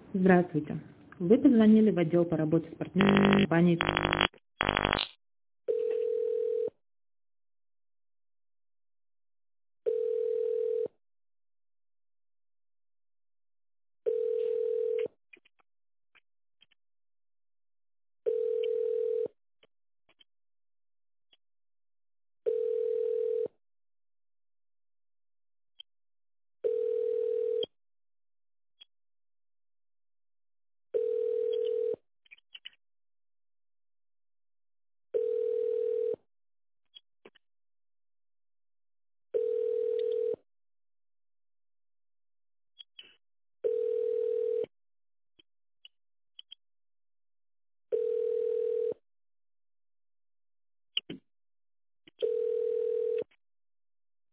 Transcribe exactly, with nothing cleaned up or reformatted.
Здравствуйте. Вы позвонили в отдел по работе с партнерами компании.